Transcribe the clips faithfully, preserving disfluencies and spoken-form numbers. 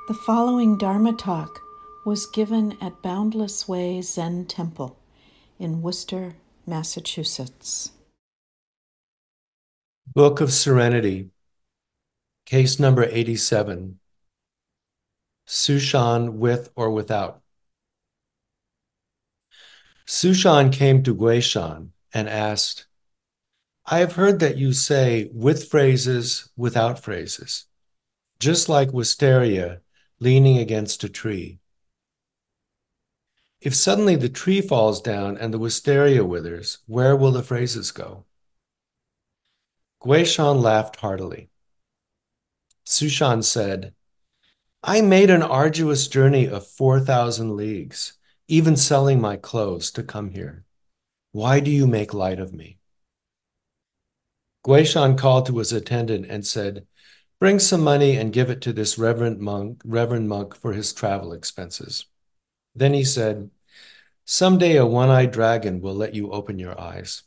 The following Dharma talk was given at Boundless Way Zen Temple in Worcester, Massachusetts. Book of Serenity, case number eighty-seven, Sushan with or without. Sushan came to Guishan and asked, I have heard that you say with phrases, without phrases, just like wisteria leaning against a tree. If suddenly the tree falls down and the wisteria withers, where will the phrases go? Guishan laughed heartily. Sushan said, I made an arduous journey of four thousand leagues, even selling my clothes to come here. Why do you make light of me? Guishan called to his attendant and said, Bring some money and give it to this reverend monk, reverend monk for his travel expenses. Then he said, Someday a one-eyed dragon will let you open your eyes.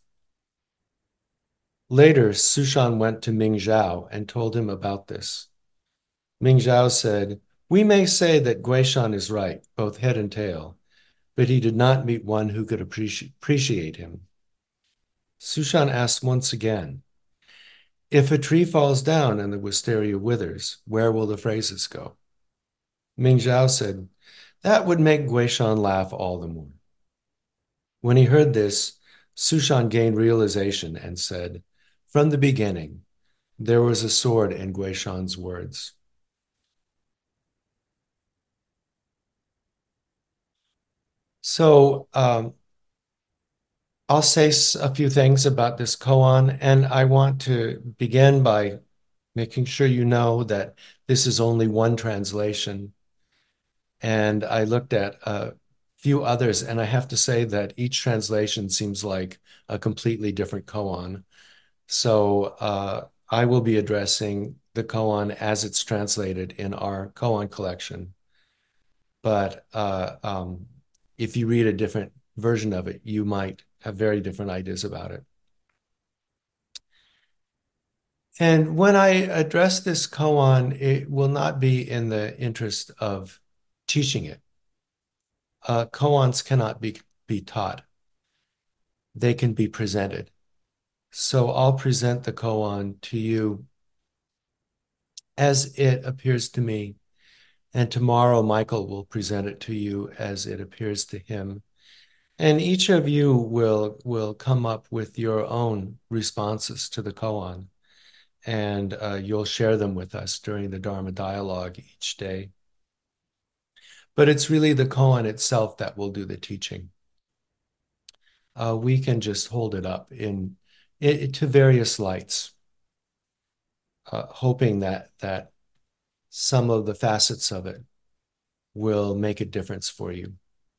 Later, Sushan went to Ming Zhao and told him about this. Ming Zhao said, We may say that Guishan is right, both head and tail, but he did not meet one who could appreci- appreciate him. Sushan asked once again, If a tree falls down and the wisteria withers, where will the phrases go? Ming Zhao said, That would make Guishan laugh all the more. When he heard this, Sushan gained realization and said, From the beginning, there was a sword in Guishan's words. So um, I'll say a few things about this koan, and I want to begin by making sure you know that this is only one translation. And I looked at a few others, and I have to say that each translation seems like a completely different koan. So uh, I will be addressing the koan as it's translated in our koan collection. But uh, um, if you read a different version of it, you might have very different ideas about it. And when I address this koan, it will not be in the interest of teaching it. Uh, koans cannot be, be taught. They can be presented. So I'll present the koan to you as it appears to me. And tomorrow, Michael will present it to you as it appears to him. And each of you will, will come up with your own responses to the koan. And uh, you'll share them with us during the Dharma dialogue each day. But it's really the koan itself that will do the teaching. Uh, we can just hold it up in it, to various lights, uh, hoping that that some of the facets of it will make a difference for you.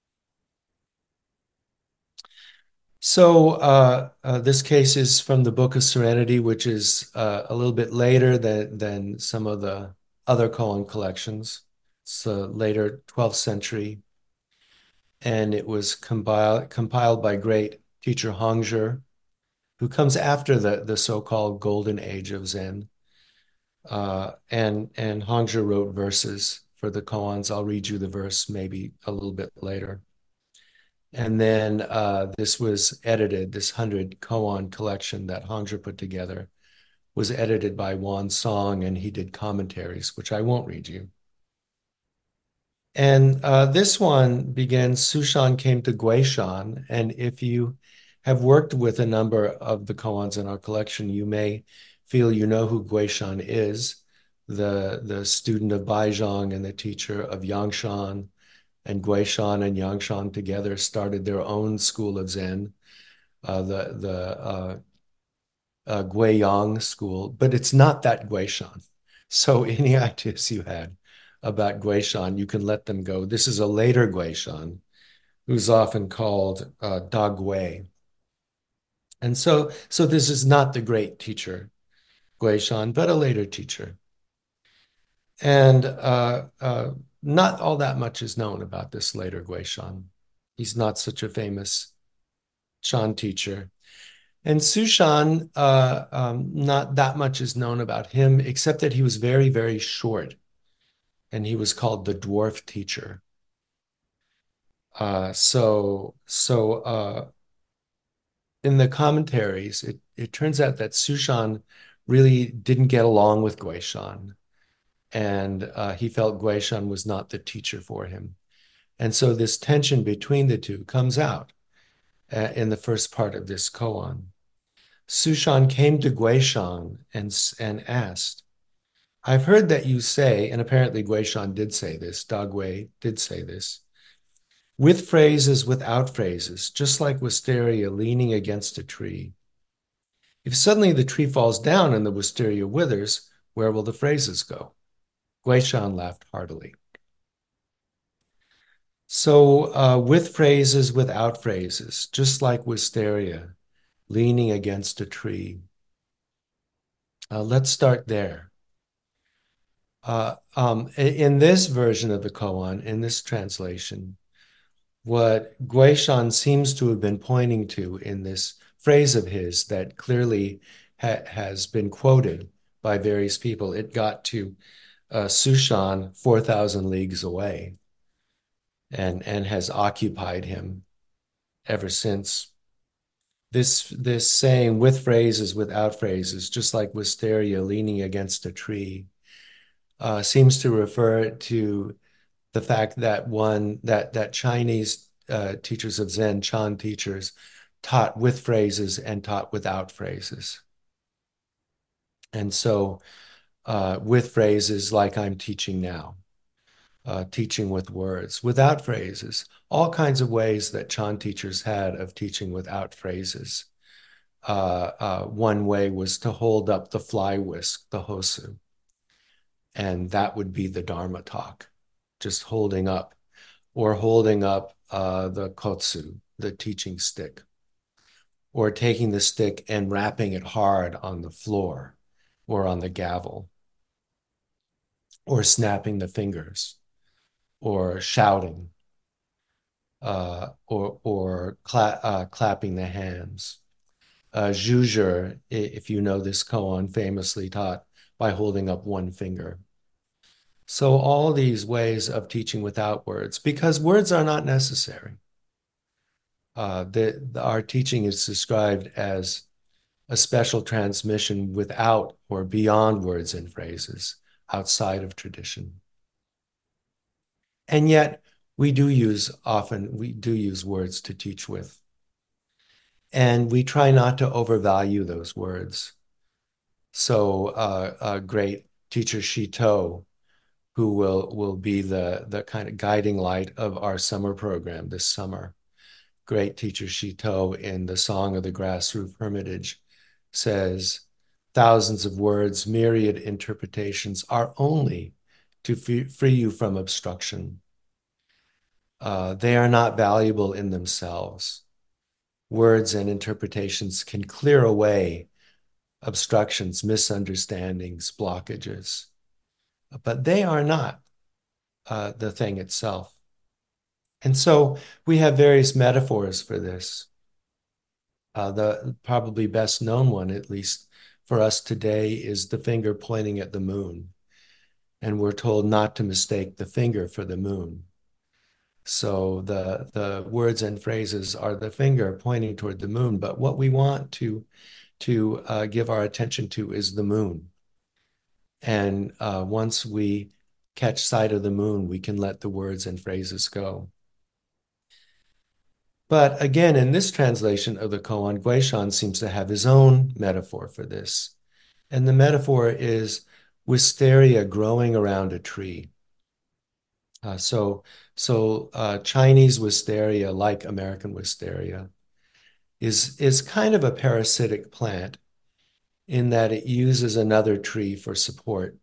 So uh, uh, this case is from the Book of Serenity, which is uh, a little bit later than than some of the other koan collections. It's uh, later twelfth century, and it was compiled compiled by great teacher Hongzhi, who comes after the the so-called golden age of Zen. Uh, and and Hongzhi wrote verses for the koans. I'll read you the verse maybe a little bit later. And then uh, this was edited, this hundred koan collection that Hongzhi put together was edited by Wan Song, and he did commentaries, which I won't read you. And uh, this one begins, Sushan came to Guishan, and if you have worked with a number of the koans in our collection, you may feel you know who Guishan is, the, the student of Baizhang and the teacher of Yangshan. And Guishan and Yangshan together started their own school of Zen, uh, the the uh, uh, Guiyang school. But it's not that Guishan. So any ideas you had about Guishan, you can let them go. This is a later Guishan, who's often called uh, Da Gui. And so, so this is not the great teacher Guishan, but a later teacher. And uh, uh, not all that much is known about this later Guishan. He's not such a famous Shan teacher. And Sushan, uh, um, not that much is known about him, except that he was very, very short. and he was called the dwarf teacher. Uh, so so uh, in the commentaries, it, it turns out that Sushan really didn't get along with Guishan, and uh, he felt Guishan was not the teacher for him. And so this tension between the two comes out uh, in the first part of this koan. Sushan came to Guishan and, and asked, I've heard that you say, and apparently Guishan did say this, Dagui did say this, with phrases, without phrases, just like wisteria leaning against a tree. If suddenly the tree falls down and the wisteria withers, where will the phrases go? Guishan laughed heartily. So, uh, with phrases, without phrases, just like wisteria leaning against a tree. Uh, let's start there. Uh, um, in this version of the koan, in this translation, what Guishan seems to have been pointing to in this phrase of his that clearly ha has been quoted by various people, it got to uh, Sushan four thousand leagues away and, and has occupied him ever since. This, this saying with phrases, without phrases, just like wisteria leaning against a tree, uh, seems to refer to the fact that one that that Chinese uh, teachers of Zen, Chan teachers, taught with phrases and taught without phrases. And so uh, with phrases like I'm teaching now, uh, teaching with words, without phrases, all kinds of ways that Chan teachers had of teaching without phrases. Uh, uh, one way was to hold up the fly whisk, the hosu, and that would be the Dharma talk, just holding up, or holding up uh, the kotsu, the teaching stick, or taking the stick and rapping it hard on the floor or on the gavel, or snapping the fingers, or shouting, uh, or, or cla uh, clapping the hands. Uh, Zhuzher, if you know this koan, famously taught by holding up one finger. So all these ways of teaching without words, because words are not necessary. Uh, the, the, our teaching is described as a special transmission without or beyond words and phrases, outside of tradition. And yet, we do use often, we do use words to teach with. And we try not to overvalue those words. So, uh, a great teacher Shito, who will, will be the, the kind of guiding light of our summer program this summer, great teacher Shito in the Song of the Grass Roof Hermitage says, thousands of words, myriad interpretations are only to free you from obstruction. Uh, they are not valuable in themselves. Words and interpretations can clear away obstructions, misunderstandings, blockages, but they are not uh, the thing itself. And so we have various metaphors for this. Uh, the probably best known one, at least for us today, is the finger pointing at the moon. And we're told not to mistake the finger for the moon. So the, the words and phrases are the finger pointing toward the moon. But what we want to, to uh, give our attention to is the moon. And uh, once we catch sight of the moon, we can let the words and phrases go. But again, in this translation of the koan, Guishan seems to have his own metaphor for this. And the metaphor is wisteria growing around a tree. Uh, so so uh, Chinese wisteria, like American wisteria, is, is kind of a parasitic plant in that it uses another tree for support.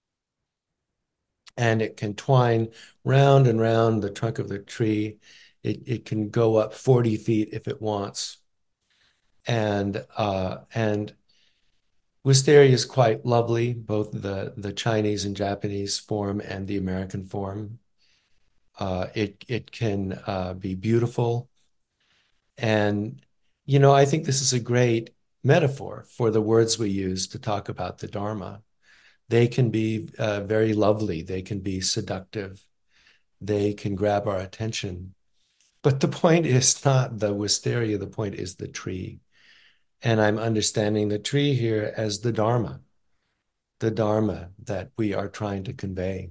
And it can twine round and round the trunk of the tree. It, it can go up forty feet if it wants. And, uh, and wisteria is quite lovely, both the, the Chinese and Japanese form and the American form. Uh, it, it can uh, be beautiful. And, you know, I think this is a great metaphor for the words we use to talk about the Dharma. They can be uh, very lovely. They can be seductive. They can grab our attention. But the point is not the wisteria, the point is the tree. And I'm understanding the tree here as the Dharma, the Dharma that we are trying to convey.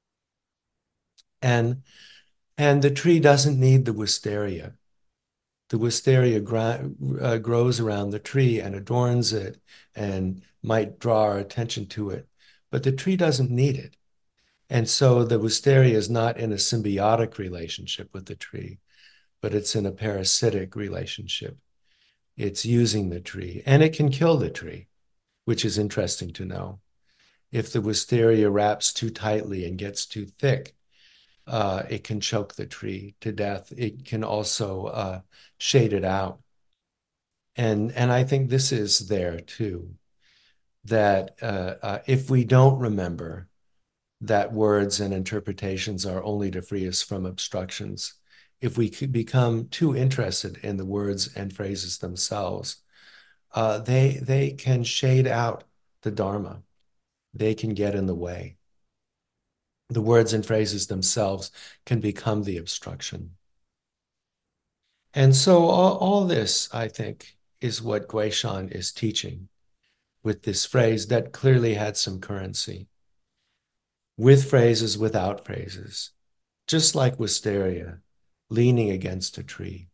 And, and the tree doesn't need the wisteria. The wisteria uh, grows around the tree and adorns it and might draw our attention to it, but the tree doesn't need it. And so the wisteria is not in a symbiotic relationship with the tree, but it's in a parasitic relationship. It's using the tree, and it can kill the tree, which is interesting to know. If the wisteria wraps too tightly and gets too thick, uh, it can choke the tree to death. It can also uh, shade it out. And, and I think this is there too, that uh, uh, if we don't remember that words and interpretations are only to free us from obstructions, if we could become too interested in the words and phrases themselves, uh, they, they can shade out the Dharma. They can get in the way. The words and phrases themselves can become the obstruction. And so all, all this, I think, is what Guishan is teaching with this phrase that clearly had some currency, with phrases, without phrases, just like wisteria, leaning against a tree.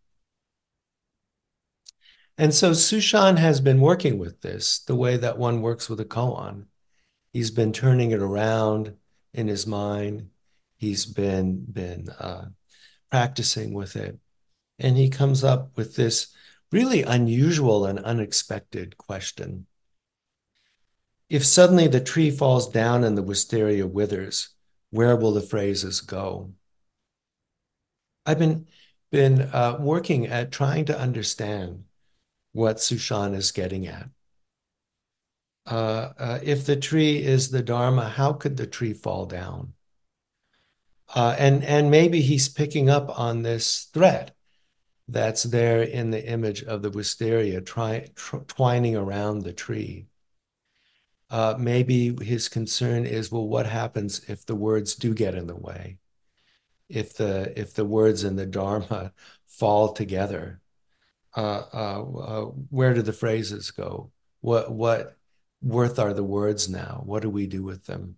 And so Sushan has been working with this the way that one works with a koan. He's been turning it around in his mind. He's been, been uh, practicing with it. And he comes up with this really unusual and unexpected question. If suddenly the tree falls down and the wisteria withers, where will the phrases go? I've been, been uh, working at trying to understand what Sushan is getting at. Uh, uh, if the tree is the Dharma, how could the tree fall down? Uh, and, and maybe he's picking up on this thread that's there in the image of the wisteria try, twining around the tree. Uh, maybe his concern is, well, what happens if the words do get in the way? If the if the words and the Dharma fall together, uh, uh, uh, where do the phrases go? What what worth are the words now? What do we do with them?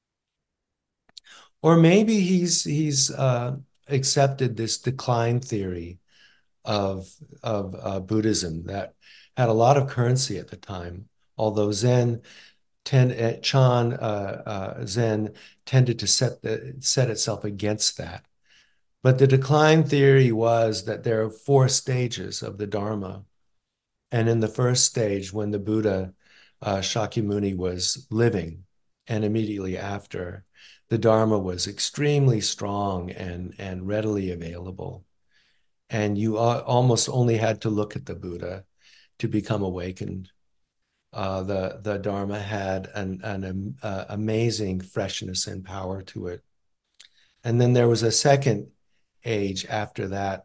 Or maybe he's he's uh, accepted this decline theory of of uh, Buddhism that had a lot of currency at the time, although Zen tend uh, Chan uh, uh, Zen tended to set the set itself against that. But the decline theory was that there are four stages of the Dharma, and in the first stage, when the Buddha uh, Shakyamuni was living, and immediately after, the Dharma was extremely strong and and readily available, and you almost only had to look at the Buddha to become awakened. Uh, the the Dharma had an an uh, amazing freshness and power to it. And then there was a second age after that,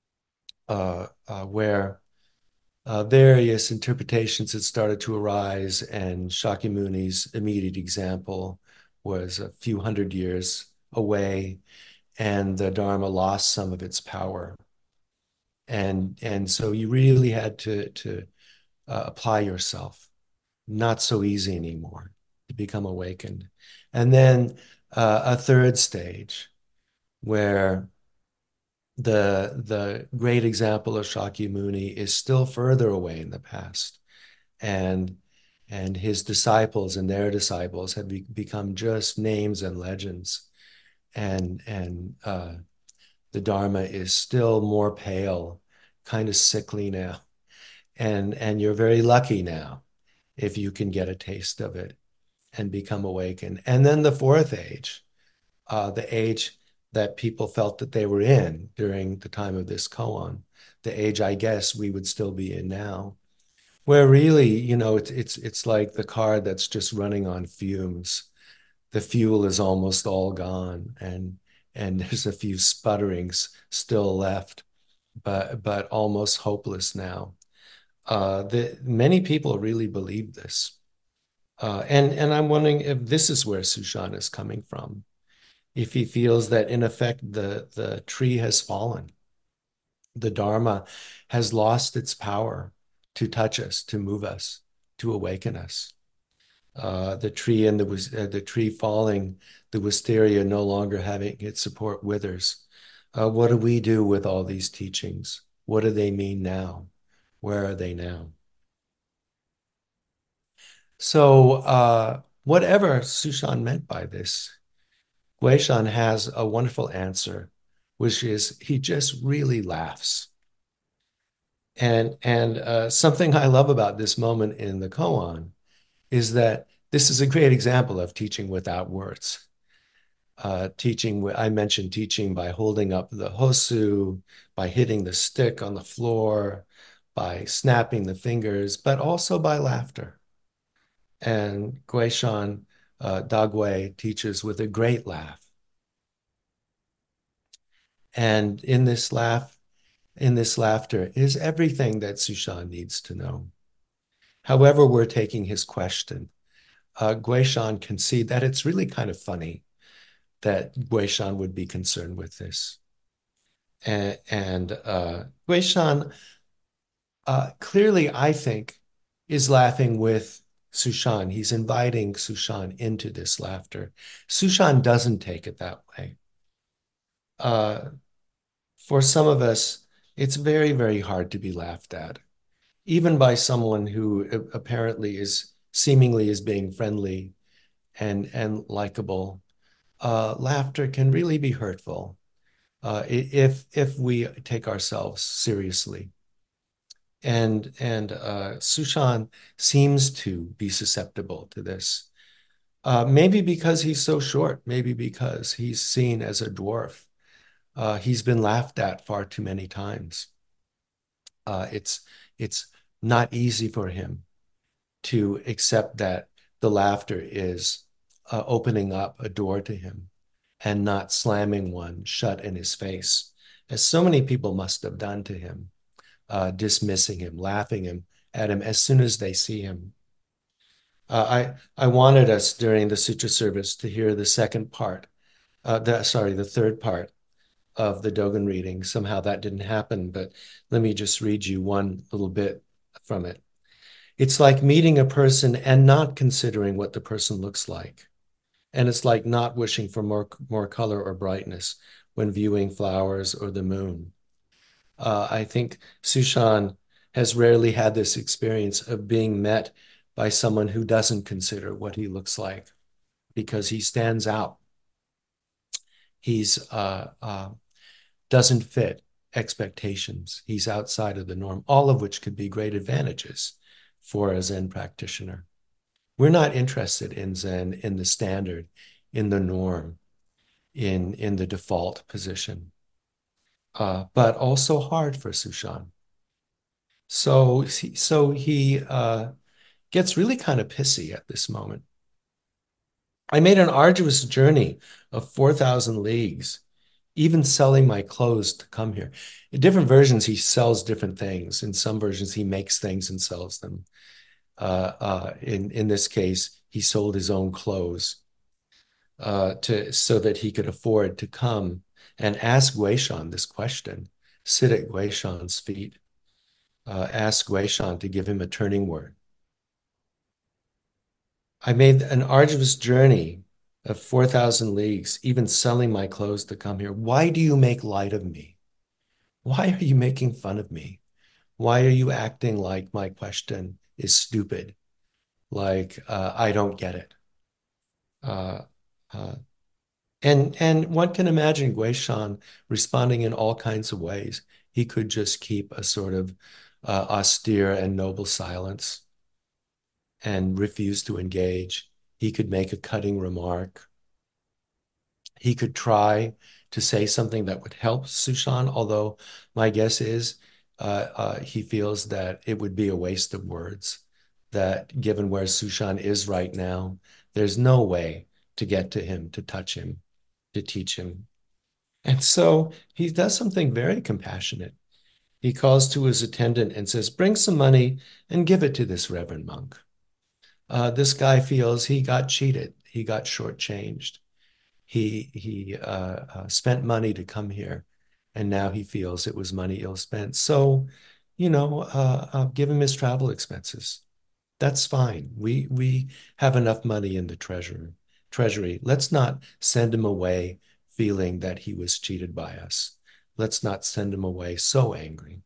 uh, uh, where uh, various interpretations had started to arise, and Shakyamuni's immediate example was a few hundred years away, and the Dharma lost some of its power. And and so you really had to to uh, apply yourself. Not so easy anymore to become awakened. And then uh, a third stage where the the great example of Shakyamuni is still further away in the past, and and his disciples and their disciples have be, become just names and legends, and and uh, the Dharma is still more pale, kind of sickly now, and and you're very lucky now if you can get a taste of it and become awakened. And then the fourth age, uh, the age that people felt that they were in during the time of this koan, the age I guess we would still be in now, where really, you know, it's it's it's like the car that's just running on fumes. The fuel is almost all gone, and and there's a few sputterings still left, but but almost hopeless now. Uh, the many people really believe this. Uh, and, and I'm wondering if this is where Sushan is coming from. If he feels that in effect the, the tree has fallen, the Dharma has lost its power to touch us, to move us, to awaken us. Uh, the tree and the uh, the tree falling, the wisteria no longer having its support withers. Uh, what do we do with all these teachings? What do they mean now? Where are they now? So, uh, whatever Sushan meant by this, Guishan has a wonderful answer, which is he just really laughs. And and uh, something I love about this moment in the koan is that this is a great example of teaching without words. Uh, teaching, I mentioned teaching by holding up the hosu, by hitting the stick on the floor, by snapping the fingers, but also by laughter. And Guishan uh, Dagui teaches with a great laugh. And in this laugh, in this laughter is everything that Sushan needs to know. However, we're taking his question, uh, Guishan can see that it's really kind of funny that Guishan would be concerned with this. And, and uh, Guishan uh, clearly, I think, is laughing with Sushan. He's inviting Sushan into this laughter. Sushan doesn't take it that way. Uh, for some of us, it's very, very hard to be laughed at, even by someone who apparently is seemingly is being friendly and and likable. Uh, laughter can really be hurtful uh, if if we take ourselves seriously. And and uh, Sushan seems to be susceptible to this. Uh, maybe because he's so short, maybe because he's seen as a dwarf. Uh, he's been laughed at far too many times. Uh, it's it's not easy for him to accept that the laughter is uh, opening up a door to him and not slamming one shut in his face, as so many people must have done to him, uh, dismissing him, laughing him at him as soon as they see him. Uh, I I wanted us during the sutra service to hear the second part, uh, the, sorry, the third part of the Dogen reading. Somehow that didn't happen, but let me just read you one little bit from it. It's like meeting a person and not considering what the person looks like. And it's like not wishing for more, more color or brightness when viewing flowers or the moon. Uh, I think Sushan has rarely had this experience of being met by someone who doesn't consider what he looks like because he stands out. He's uh, uh, doesn't fit expectations. He's outside of the norm, all of which could be great advantages for a Zen practitioner. We're not interested in Zen in the standard, in the norm, in, in the default position, uh, but also hard for Sushan. So, so he uh, gets really kind of pissy at this moment. I made an arduous journey of four thousand leagues, even selling my clothes to come here. In different versions, he sells different things. In some versions, he makes things and sells them. Uh, uh, in, in this case, he sold his own clothes uh, to so that he could afford to come and ask Guishan this question, sit at Guishan's feet, uh, ask Guishan to give him a turning word. I made an arduous journey of four thousand leagues, even selling my clothes to come here. Why do you make light of me? Why are you making fun of me? Why are you acting like my question is stupid? Like uh, I don't get it. Uh, uh, and and one can imagine Guishan responding in all kinds of ways. He could just keep a sort of uh, austere and noble silence and refuse to engage. He could make a cutting remark. He could try to say something that would help Sushan, although my guess is uh, uh, he feels that it would be a waste of words, that given where Sushan is right now, there's no way to get to him, to touch him, to teach him. And so he does something very compassionate. He calls to his attendant and says, bring some money and give it to this reverend monk. Uh, this guy feels he got cheated. He got shortchanged. He he uh, uh, spent money to come here, and now he feels it was money ill spent. So, you know, uh, uh, give him his travel expenses. That's fine. We we have enough money in the treasury. Treasury. Let's not send him away feeling that he was cheated by us. Let's not send him away so angry.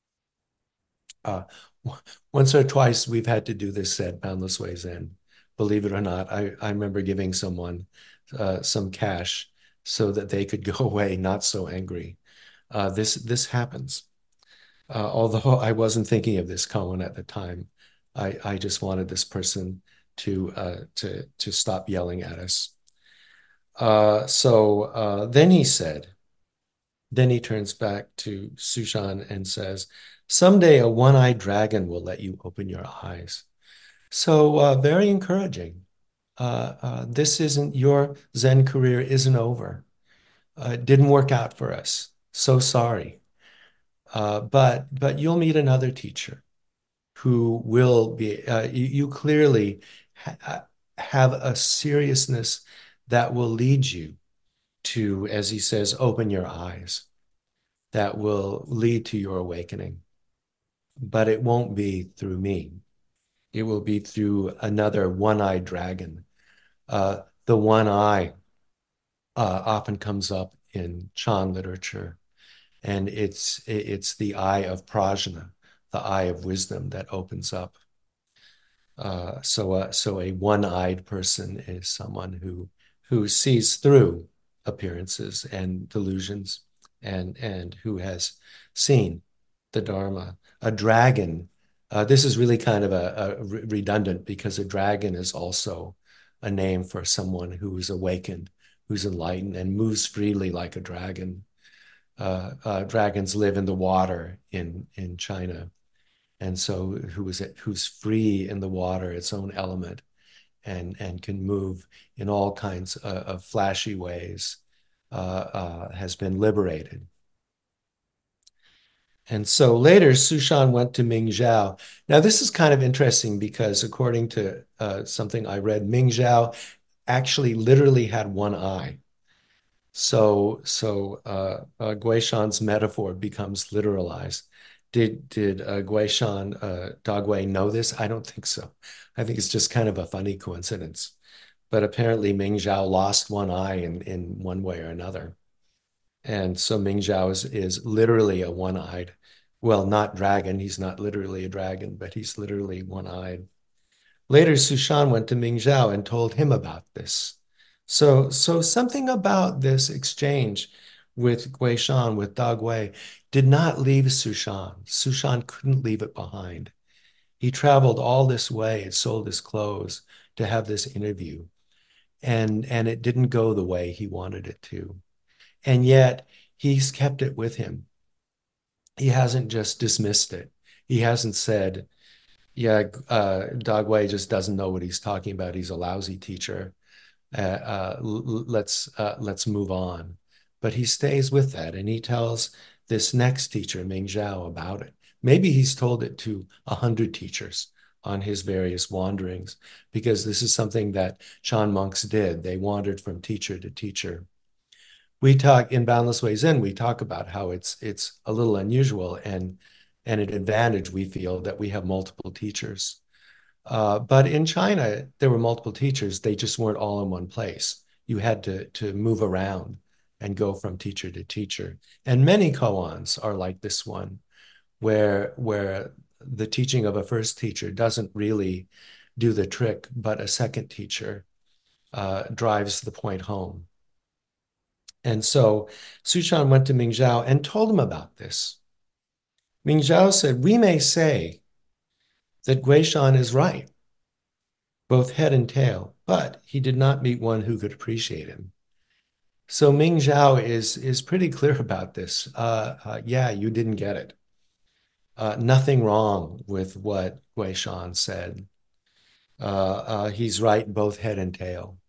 Uh, once or twice we've had to do this at Boundless Ways End. Believe it or not, I, I remember giving someone uh, some cash so that they could go away not so angry. Uh, this this happens. Uh, although I wasn't thinking of this koan at the time, I, I just wanted this person to uh, to to stop yelling at us. Uh, so uh, then he said, then he turns back to Sushan and says, "Someday a one-eyed dragon will let you open your eyes." So uh, very encouraging. Uh, uh, this isn't your Zen career isn't over. Uh, it didn't work out for us. So sorry. Uh, but but you'll meet another teacher who will be. Uh, you, you clearly ha have a seriousness that will lead you to, as he says, open your eyes. That will lead to your awakening. But it won't be through me. It will be through another one-eyed dragon. Uh, the one eye uh, often comes up in Chan literature, and it's it's the eye of prajna, the eye of wisdom that opens up. Uh, so uh, so a one-eyed person is someone who who sees through appearances and delusions, and and who has seen the Dharma. A dragon. Uh, this is really kind of a, a redundant because a dragon is also a name for someone who is awakened, who's enlightened, and moves freely like a dragon. Uh, uh, dragons live in the water in in China, and so who is it? Who's free in the water, its own element, and and can move in all kinds of, of flashy ways, uh, uh, has been liberated. And so later, Sushan went to Ming Zhao. Now, this is kind of interesting because according to uh, something I read, Ming Zhao actually literally had one eye. So, so uh, uh, Guishan's metaphor becomes literalized. Did did uh, Guishan uh, Dagwei know this? I don't think so. I think it's just kind of a funny coincidence. But apparently, Ming Zhao lost one eye in in one way or another. And so Ming Zhao is, is literally a one-eyed, well, not dragon. He's not literally a dragon, but he's literally one-eyed. Later, Sushan went to Ming Zhao and told him about this. So, so something about this exchange with Gui Shan, with Da Gui, did not leave Sushan. Sushan couldn't leave it behind. He traveled all this way and sold his clothes to have this interview, and and it didn't go the way he wanted it to. And yet he's kept it with him. He hasn't just dismissed it. He hasn't said, yeah, uh, Dagway just doesn't know what he's talking about. He's a lousy teacher. Uh, uh, let's uh, let's move on. But he stays with that, and he tells this next teacher, Ming Zhao, about it. Maybe he's told it to a hundred teachers on his various wanderings, because this is something that Chan monks did. They wandered from teacher to teacher. We talk in Boundless Ways In, we talk about how it's it's a little unusual and and an advantage we feel that we have multiple teachers. Uh, but in China, there were multiple teachers. They just weren't all in one place. You had to to move around and go from teacher to teacher. And many koans are like this one, where where the teaching of a first teacher doesn't really do the trick, but a second teacher uh, drives the point home. And so Sushan went to Ming Zhao and told him about this. Ming Zhao said, we may say that Guishan is right, both head and tail, but he did not meet one who could appreciate him. So Ming Zhao is, is pretty clear about this. Uh, uh, yeah, you didn't get it. Uh, nothing wrong with what Guishan said. Uh, uh, he's right, both head and tail.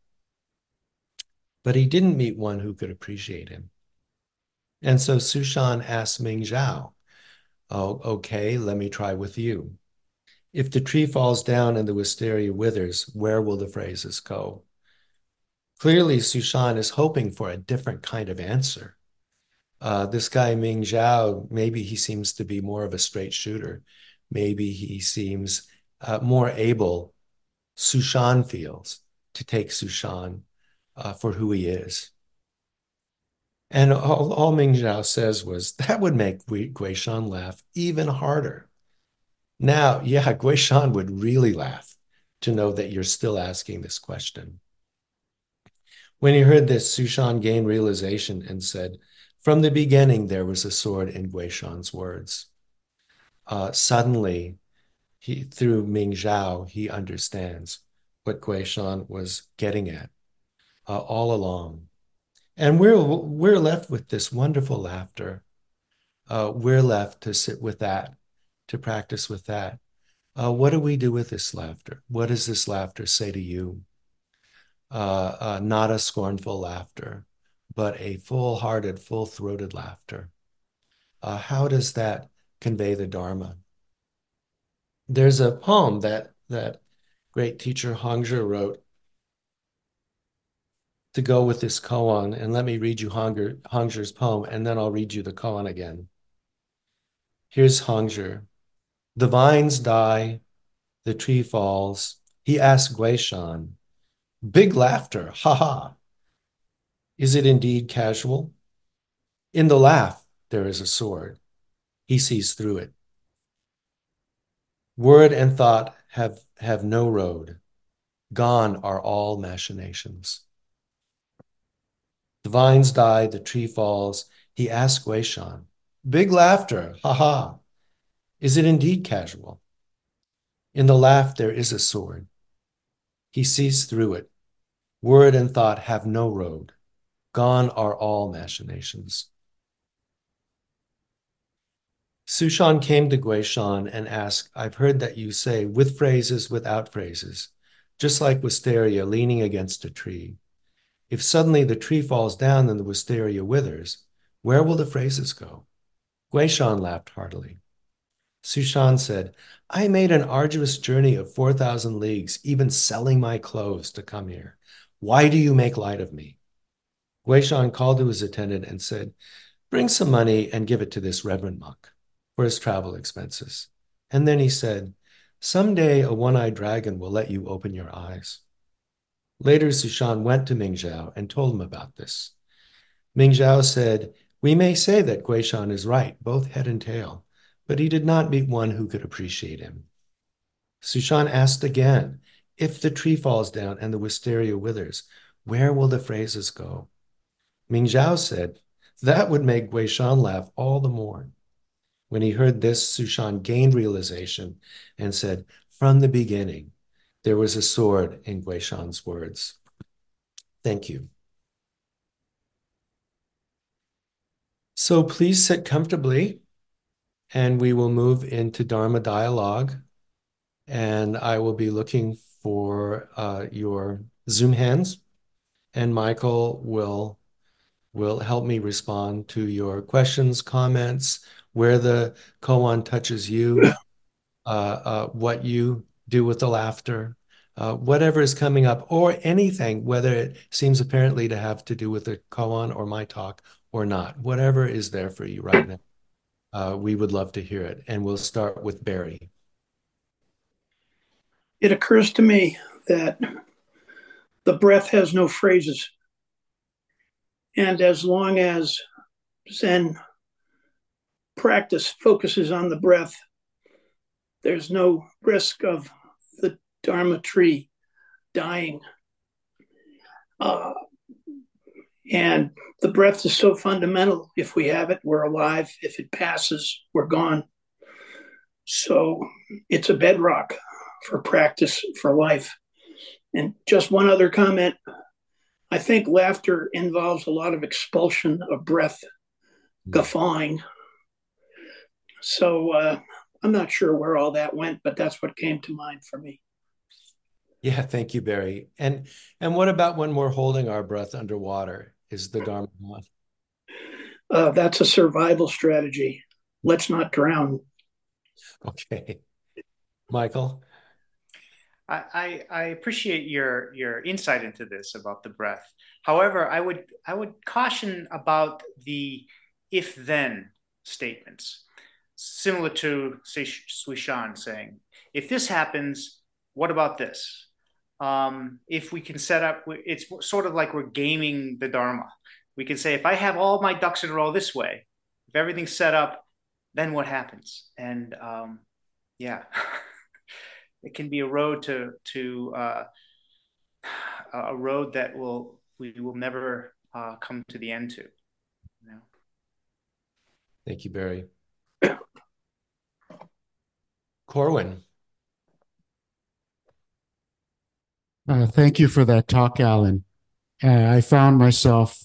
But he didn't meet one who could appreciate him. And so Sushan asked Ming Zhao, oh, okay, let me try with you. If the tree falls down and the wisteria withers, where will the phrases go? Clearly, Sushan is hoping for a different kind of answer. Uh, this guy Ming Zhao, maybe he seems to be more of a straight shooter. Maybe he seems uh, more able, Sushan feels, to take Sushan uh, for who he is. And all, all Ming Zhao says was, that would make Gui Shan laugh even harder. Now, yeah, Gui Shan would really laugh to know that you're still asking this question. When he heard this, Sushan gained realization and said, from the beginning, there was a sword in Gui Shan's words. Uh, suddenly, he, through Ming Zhao, he understands what Gui Shan was getting at uh, all along. And we're, we're left with this wonderful laughter. Uh, we're left to sit with that, to practice with that. Uh, what do we do with this laughter? What does this laughter say to you? Uh, uh, not a scornful laughter, but a full-hearted, full-throated laughter. Uh, how does that convey the Dharma? There's a poem that that great teacher Hongzhi wrote to go with this koan, and let me read you Hongzhi's poem, and then I'll read you the koan again. Here's Hongzhi. The vines die, the tree falls. He asked Gui Shan, big laughter, ha ha. Is it indeed casual? In the laugh, there is a sword. He sees through it. Word and thought have, have no road. Gone are all machinations. The vines die, the tree falls. He asks Gui Shan, big laughter, ha ha. Is it indeed casual? In the laugh, there is a sword. He sees through it. Word and thought have no road. Gone are all machinations. Sushan came to Gui Shan and asked, I've heard that you say with phrases, without phrases, just like wisteria leaning against a tree. If suddenly the tree falls down and the wisteria withers, where will the phrases go? Gui Shan laughed heartily. Sushan said, I made an arduous journey of four thousand leagues, even selling my clothes to come here. Why do you make light of me? Gui Shan called to his attendant and said, bring some money and give it to this reverend monk for his travel expenses. And then he said, someday a one-eyed dragon will let you open your eyes. Later, Sushan went to Ming Zhao and told him about this. Ming Zhao said, we may say that Gui Shan is right, both head and tail, but he did not meet one who could appreciate him. Sushan asked again, if the tree falls down and the wisteria withers, where will the phrases go? Ming Zhao said, that would make Gui Shan laugh all the more. When he heard this, Sushan gained realization and said, from the beginning, there was a sword in Gui Shan's words. Thank you. So please sit comfortably, and we will move into Dharma dialogue. And I will be looking for uh, your Zoom hands, and Michael will will help me respond to your questions, comments, where the koan touches you, uh, uh, what you do with the laughter, uh, whatever is coming up, or anything, whether it seems apparently to have to do with the koan or my talk or not, whatever is there for you right now. Uh, we would love to hear it. And we'll start with Barry. It occurs to me that the breath has no phrases. And as long as Zen practice focuses on the breath, there's no risk of the Dharma tree dying. Uh, and the breath is so fundamental. If we have it, we're alive. If it passes, we're gone. So it's a bedrock for practice for life. And just one other comment. I think laughter involves a lot of expulsion of breath, guffawing. So uh, I'm not sure where all that went, but that's what came to mind for me. Yeah, thank you, Barry. And and what about when we're holding our breath underwater? Is the Dharma on? Uh, that's a survival strategy. Let's not drown. Okay. Michael? I, I, I appreciate your your insight into this about the breath. However, I would I would caution about the if then statements, similar to say Suishan saying, if this happens, what about this? Um, if we can set up, it's sort of like we're gaming the Dharma. We can say, if I have all my ducks in a row this way, if everything's set up, then what happens? And um, yeah. It can be a road to to uh, a road that will we will never uh, come to the end to. You know? Thank you, Barry. Corwin. Uh, thank you for that talk, Alan. Uh, I found myself,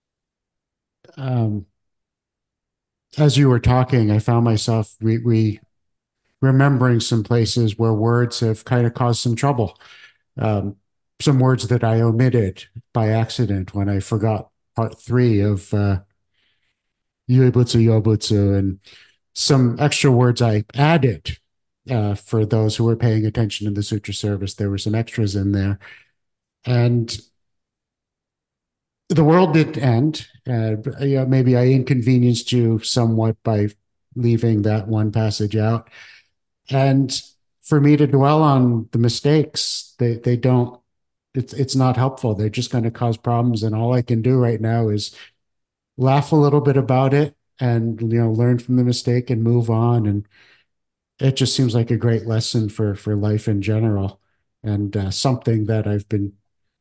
um, as you were talking, I found myself re, re remembering some places where words have kind of caused some trouble. Um, some words that I omitted by accident when I forgot part three of uh, Yuebutsu Yobutsu, and some extra words I added uh, for those who were paying attention to the sutra service. There were some extras in there. And the world didn't end. Uh, you know, maybe I inconvenienced you somewhat by leaving that one passage out. And for me to dwell on the mistakes, they they don't. It's it's not helpful. They're just going to cause problems. And all I can do right now is laugh a little bit about it, and you know, learn from the mistake and move on. And it just seems like a great lesson for for life in general, and uh, something that I've been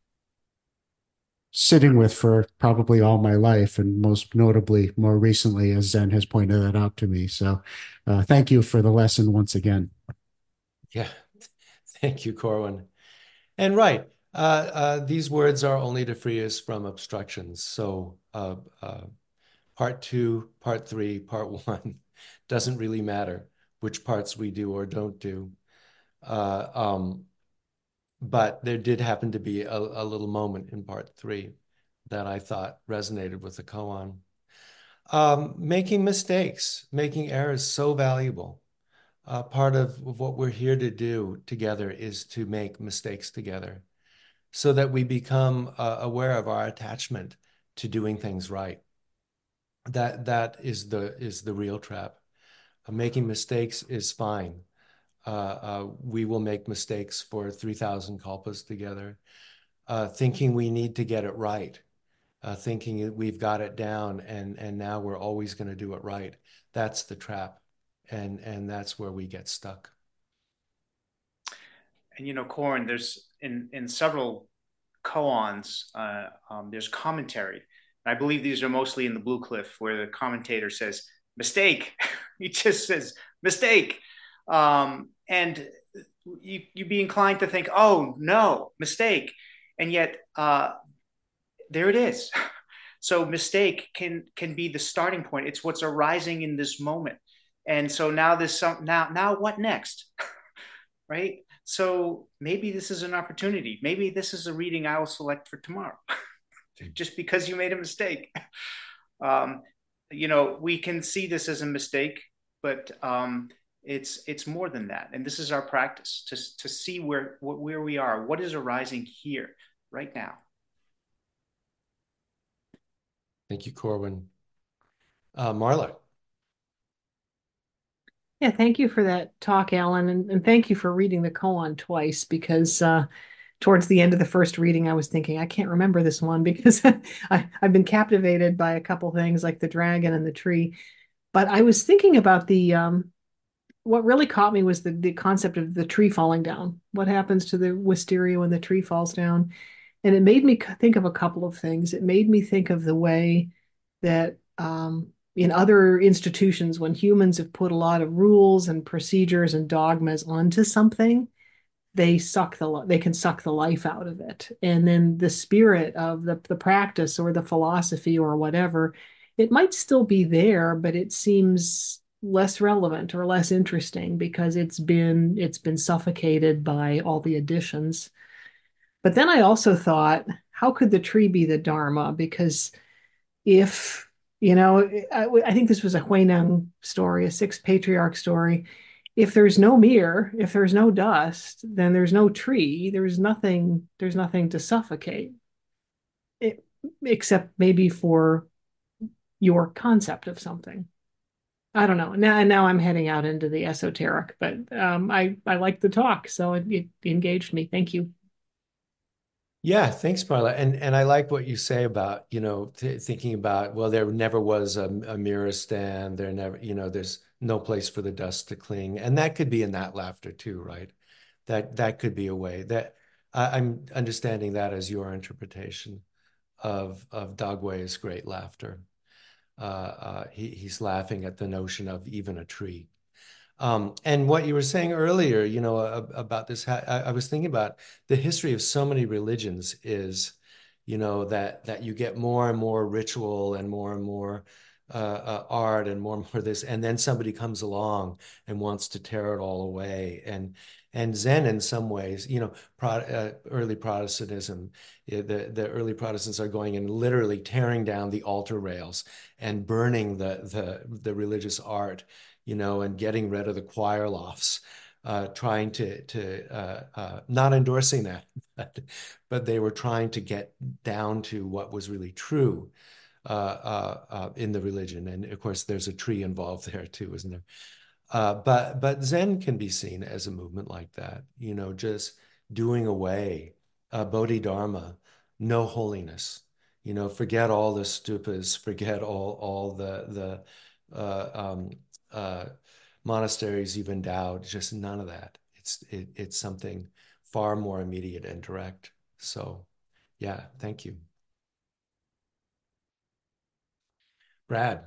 sitting with for probably all my life, and most notably, more recently, as Zen has pointed that out to me. So, uh, thank you for the lesson once again. Yeah, thank you, Corwin. And right, uh, uh, these words are only to free us from obstructions. So, uh, uh, part two, part three, part one doesn't really matter which parts we do or don't do. Uh, um, but there did happen to be a, a little moment in part three that I thought resonated with the koan. Um, making mistakes, making errors, so valuable. Uh, part of what we're here to do together is to make mistakes together so that we become uh, aware of our attachment to doing things right. That that is the is the real trap. Uh, making mistakes is fine. Uh, uh, we will make mistakes for three thousand kalpas together. Uh, thinking we need to get it right, uh, thinking we've got it down, and and now we're always going to do it right. That's the trap, and and that's where we get stuck. And you know, Corin, there's in in several koans, uh, um, there's commentary. And I believe these are mostly in the Blue Cliff, where the commentator says mistake. He just says mistake, um, and you you'd be inclined to think, oh no, mistake, and yet uh, there it is. So mistake can can be the starting point. It's what's arising in this moment, and so now this some now now what next, right? So maybe this is an opportunity. Maybe this is a reading I will select for tomorrow, just because you made a mistake. Um, you know, we can see this as a mistake, but um, it's it's more than that. And this is our practice to to see where where we are, what is arising here, right now. Thank you, Corwin. Uh, Marla. Yeah, thank you for that talk, Alan, and, and thank you for reading the koan twice, because uh, towards the end of the first reading, I was thinking, I can't remember this one because I, I've been captivated by a couple things like the dragon and the tree. But I was thinking about the, um, what really caught me was the, the concept of the tree falling down. What happens to the wisteria when the tree falls down? And it made me think of a couple of things. It made me think of the way that um, in other institutions, when humans have put a lot of rules and procedures and dogmas onto something, they suck the they can suck the life out of it. And then the spirit of the, the practice or the philosophy or whatever, it might still be there, but it seems less relevant or less interesting because it's been it's been suffocated by all the additions. But then I also thought, how could the tree be the Dharma? Because if, you know, I, I think this was a Huineng story, a sixth patriarch story. if there's no mirror, if there's no dust, then there's no tree. There's nothing. There's nothing to suffocate, it, except maybe for your concept of something. I don't know. Now, now I'm heading out into the esoteric, but um, I I like the talk, so it, it engaged me. Thank you. Yeah, thanks, Marla. And and I like what you say about, you know, th thinking about, well, there never was a, a mirror stand. There never, you know, there's no place for the dust to cling. And that could be in that laughter too, right? That that could be a way that I, I'm understanding that as your interpretation of of Dagway's great laughter. Uh, uh, he, he's laughing at the notion of even a tree. Um, and what you were saying earlier, you know, about this, I, I was thinking about the history of so many religions is, you know, that that you get more and more ritual and more and more uh, uh, art and more and more this, and then somebody comes along and wants to tear it all away. And and Zen, in some ways, you know, pro, uh, early Protestantism, the the early Protestants are going and literally tearing down the altar rails and burning the the the religious art, you know, and getting rid of the choir lofts, uh, trying to, to uh, uh, not endorsing that, but, but they were trying to get down to what was really true uh, uh, uh, in the religion. And of course, there's a tree involved there too, isn't there? Uh, but, but Zen can be seen as a movement like that, you know, just doing away, uh, Bodhidharma, no holiness, you know, forget all the stupas, forget all, all the, the, uh, um, uh, monasteries you've endowed, just none of that. It's it, it's something far more immediate and direct. So, yeah, thank you, Brad.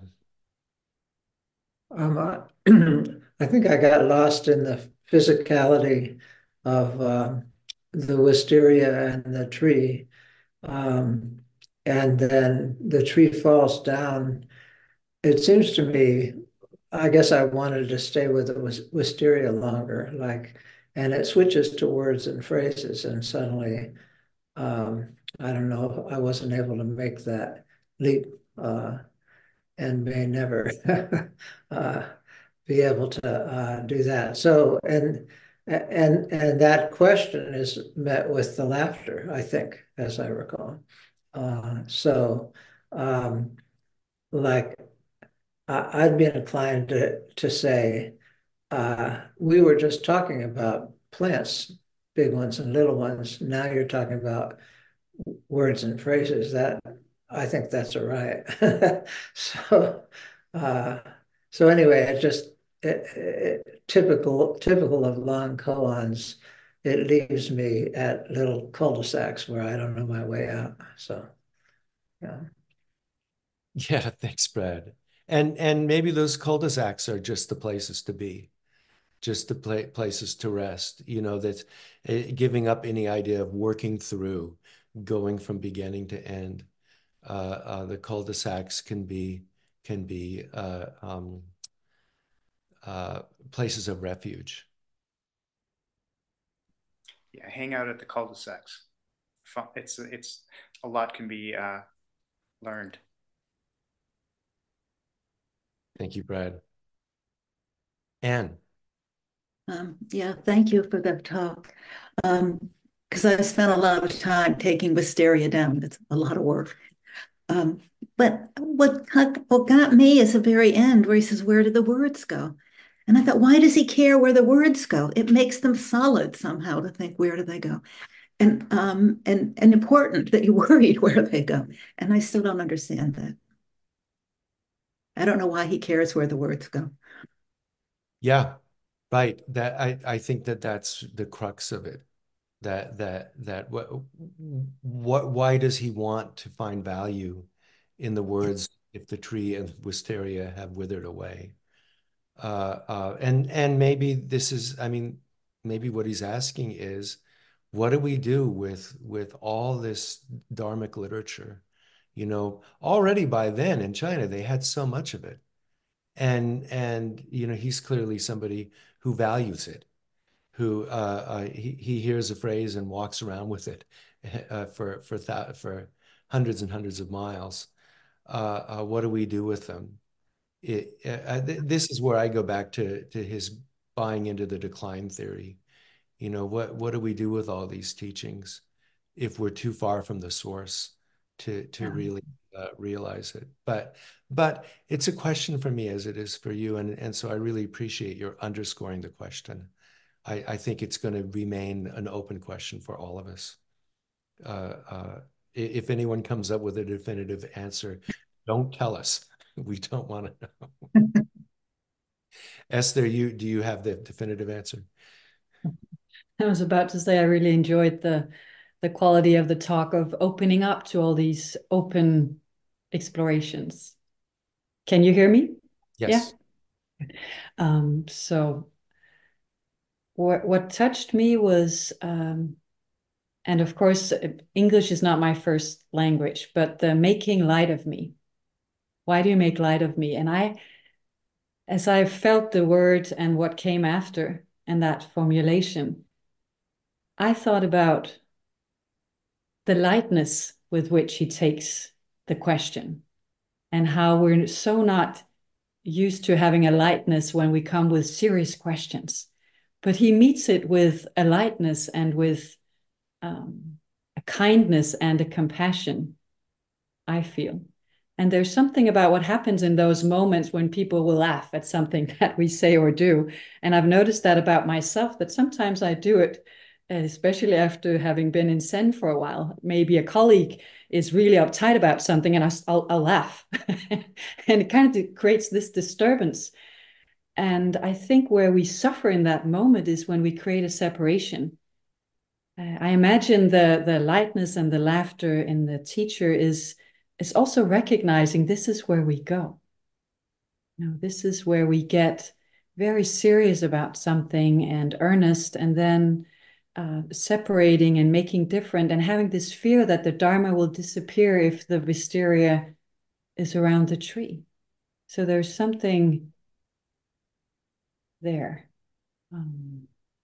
Um, I, I think I got lost in the physicality of um, the wisteria and the tree. Um, and then the tree falls down. It seems to me, I guess I wanted to stay with the wisteria longer, like, and it switches to words and phrases, and suddenly, um, I don't know, I wasn't able to make that leap, uh, and may never uh, be able to uh, do that. So, and and and that question is met with the laughter, I think, as I recall. Uh, so, um, like, I, I'd be inclined to to say uh, we were just talking about plants, big ones and little ones. Now you're talking about words and phrases. That I think that's a riot. So, uh, so anyway, it just it, it, typical typical of long koans. It leaves me at little cul-de-sacs where I don't know my way out. So, yeah. Yeah, thanks, Brad. And and maybe those cul-de-sacs are just the places to be, just the pla places to rest. You know, that uh, giving up any idea of working through, going from beginning to end. Uh, uh, the cul-de-sacs can be can be uh, um, uh, places of refuge. Yeah, hang out at the cul-de-sacs. It's it's a lot can be uh, learned. Thank you, Brad. Anne. Um, yeah, thank you for that talk. Um, because I spent a lot of time taking Wisteria down. It's a lot of work. Um, but what, what got me is the very end where he says, "Where did the words go?" And I thought, why does he care where the words go? It makes them solid somehow to think, where do they go? And um, and and important that you're worried where they go. And I still don't understand that. I don't know why he cares where the words go. Yeah, right. That I I think that that's the crux of it. That that that what what why does he want to find value in the words if the tree and wisteria have withered away? Uh, uh, and and maybe this is, I mean, maybe what he's asking is, what do we do with with all this Dharmic literature? You know, already by then in China, they had so much of it. And and you know, he's clearly somebody who values it, who uh, uh, he, he hears a phrase and walks around with it uh, for for th for hundreds and hundreds of miles. Uh, uh, what do we do with them? It, uh, th this is where I go back to to his buying into the decline theory. You know, what what do we do with all these teachings if we're too far from the source to to Yeah. really uh, realize it? But but it's a question for me as it is for you, and and so I really appreciate your underscoring the question. I, I think it's going to remain an open question for all of us. Uh, uh, if anyone comes up with a definitive answer, don't tell us. We don't want to know. Esther, you do you have the definitive answer? I was about to say I really enjoyed the the quality of the talk of opening up to all these open explorations. Can you hear me? Yes. Yeah. Um, so what what touched me was, um, and of course, English is not my first language, but the making light of me. Why do you make light of me? And I, as I felt the word and what came after and that formulation, I thought about the lightness with which he takes the question and how we're so not used to having a lightness when we come with serious questions. But he meets it with a lightness and with um, a kindness and a compassion, I feel. And there's something about what happens in those moments when people will laugh at something that we say or do. And I've noticed that about myself, that sometimes I do it, especially after having been in Sen for a while. Maybe a colleague is really uptight about something and I'll, I'll laugh. And it kind of creates this disturbance. And I think where we suffer in that moment is when we create a separation. Uh, I imagine the, the lightness and the laughter in the teacher is is also recognizing this is where we go. You know, this is where we get very serious about something and earnest, and then uh, separating and making different and having this fear that the Dharma will disappear if the wisteria is around the tree. So there's something there. Um,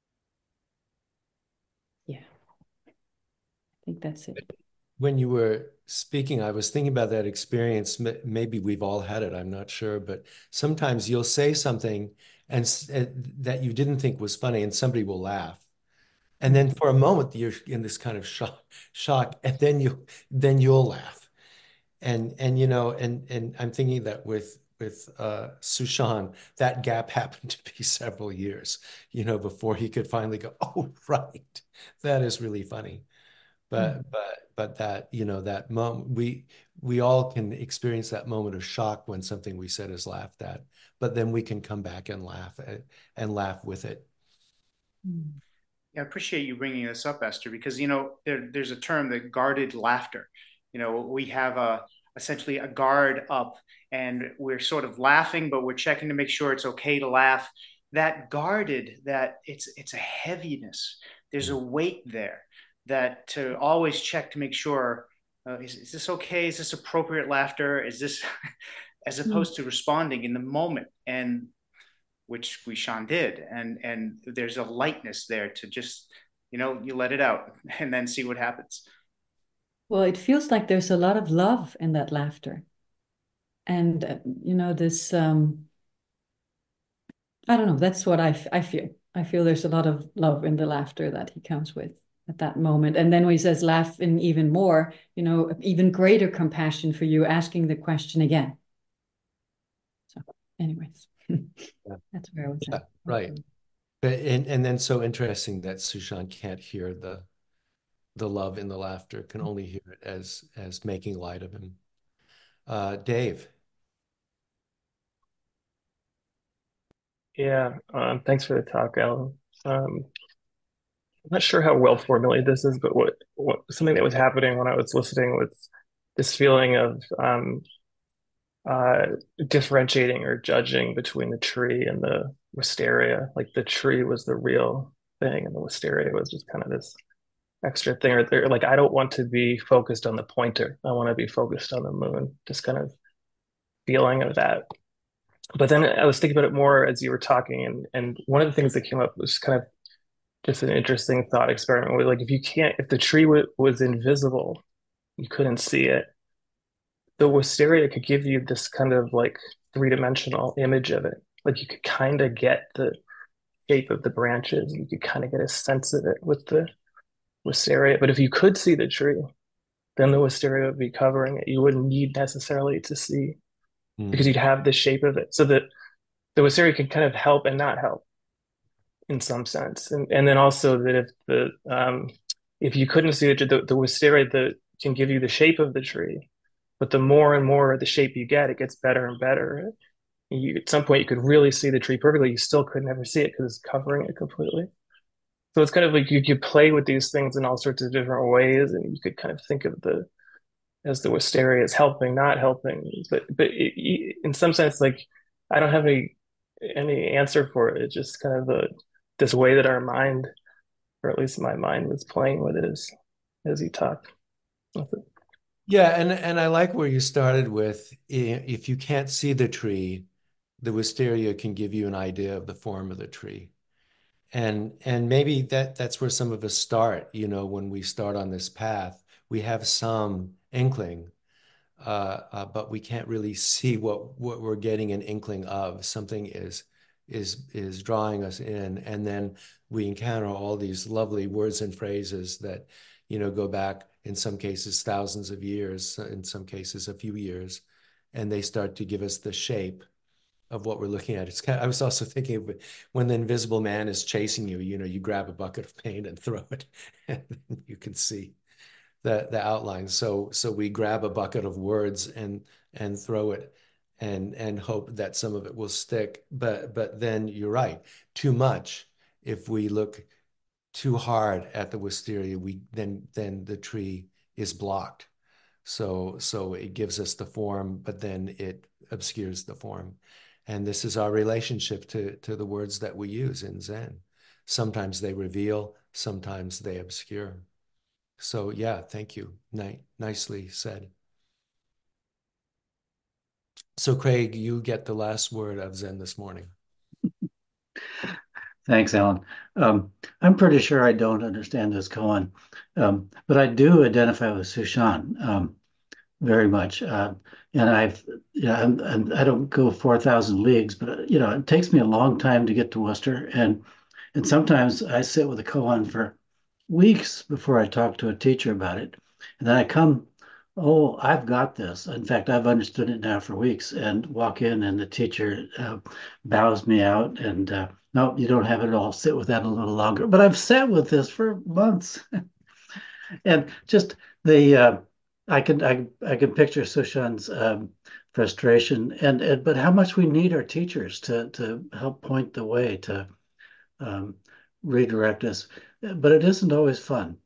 yeah, I think that's it. When you were speaking, I was thinking about that experience. Maybe we've all had it, I'm not sure, but sometimes you'll say something and that you didn't think was funny and somebody will laugh. And then for a moment you're in this kind of shock, shock, and then you then you'll laugh. And and you know, and and I'm thinking that with with uh Sushan, that gap happened to be several years, you know, before he could finally go, oh, right, that is really funny. But mm. but but that, you know, that moment, we we all can experience that moment of shock when something we said is laughed at, but then we can come back and laugh at, and laugh with it. Yeah, I appreciate you bringing this up, Esther, because, you know, there, there's a term, the guarded laughter. You know, we have a essentially a guard up and we're sort of laughing, but we're checking to make sure it's okay to laugh. That guarded, that it's it's a heaviness. There's a weight there. That to always check to make sure, uh, is, is this okay? Is this appropriate laughter? Is this, as opposed mm. to responding in the moment, and which Guishan did. And, and there's a lightness there to just, you know, you let it out and then see what happens. Well, it feels like there's a lot of love in that laughter. And, uh, you know, this, um, I don't know, that's what I, I feel. I feel there's a lot of love in the laughter that he comes with at that moment. And then when he says laugh in even more, you know, even greater compassion for you asking the question again. So anyways, yeah. That's where I was yeah, at. Right. But and, and then so interesting that Sushan can't hear the the love in the laughter, can only hear it as as making light of him. Uh, Dave. Yeah, um, thanks for the talk, Alan. Um, I'm not sure how well formulated this is, but what, what something that was happening when I was listening was this feeling of um, uh, differentiating or judging between the tree and the wisteria. Like the tree was the real thing, and the wisteria was just kind of this extra thing. Or, or like I don't want to be focused on the pointer. I want to be focused on the moon. Just kind of feeling of that. But then I was thinking about it more as you were talking, and and one of the things that came up was kind of just an interesting thought experiment. Where like if you can't, if the tree w was invisible, you couldn't see it. The wisteria could give you this kind of like three dimensional image of it. Like you could kind of get the shape of the branches. You could kind of get a sense of it with the wisteria. But if you could see the tree, then the wisteria would be covering it. You wouldn't need necessarily to see Mm. because you'd have the shape of it. So that the wisteria can kind of help and not help in some sense. And and then also that if the um, if you couldn't see the, the, the wisteria that can give you the shape of the tree, but the more and more the shape you get, it gets better and better. You, at some point, you could really see the tree perfectly. You still could never see it because it's covering it completely. So it's kind of like you could play with these things in all sorts of different ways, and you could kind of think of the as the wisteria as helping, not helping. But but it, in some sense, like I don't have any any answer for it. It's just kind of the this way that our mind, or at least my mind, was playing with it as as you talk. Yeah, and and I like where you started with if you can't see the tree, the wisteria can give you an idea of the form of the tree. And and maybe that that's where some of us start, you know, when we start on this path, we have some inkling, uh, uh, but we can't really see what what we're getting an inkling of. Something is is is drawing us in, and then we encounter all these lovely words and phrases that, you know, go back in some cases thousands of years, in some cases a few years, and they start to give us the shape of what we're looking at. It's kind of, I was also thinking of when the invisible man is chasing you, you know, you grab a bucket of paint and throw it, and you can see the the outlines. So so we grab a bucket of words and and throw it and and hope that some of it will stick. But but then you're right, too much. If we look too hard at the wisteria, we then then the tree is blocked. So so it gives us the form, but then it obscures the form. And this is our relationship to, to the words that we use in Zen. Sometimes they reveal, sometimes they obscure. So yeah, thank you. Ni nicely said. So Craig, you get the last word of Zen this morning. Thanks, Alan. Um, I'm pretty sure I don't understand this koan, um, but I do identify with Sushan um, very much. Uh, and I've, you know, I'm, I'm, I don't go four thousand leagues, but, you know, it takes me a long time to get to Worcester. And, and sometimes I sit with a koan for weeks before I talk to a teacher about it. And then I come, oh, I've got this. In fact, I've understood it now for weeks, and walk in and the teacher uh, bows me out and, uh, no, you don't have it all. Sit with that a little longer. But I've sat with this for months. And just the, uh, I can I I can picture Sushan's um, frustration, and, and but how much we need our teachers to to help point the way, to um, redirect us. But it isn't always fun.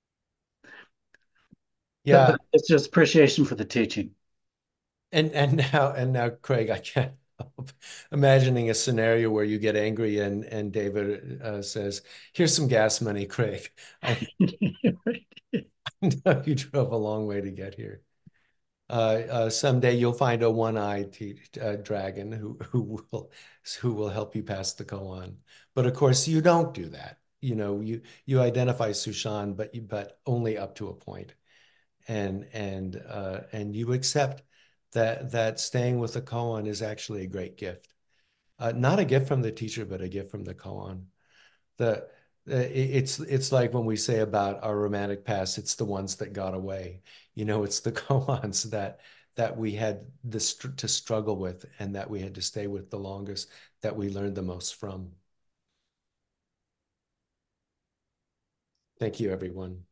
Yeah. But, but it's just appreciation for the teaching. And and now and now, Craig, I can't help imagining a scenario where you get angry and and David uh, says, "Here's some gas money, Craig. I know you drove a long way to get here. Uh, uh, someday you'll find a one-eyed uh, dragon who who will who will help you pass the koan. But of course, you don't do that. You know, you you identify Sushan, but you but only up to a point, and and uh, and you accept that that staying with the koan is actually a great gift. Uh, not a gift from the teacher, but a gift from the koan. The uh, it's it's like when we say about our romantic past, it's the ones that got away. You know, it's the koans that that we had this to struggle with and that we had to stay with the longest, that we learned the most from. Thank you, everyone.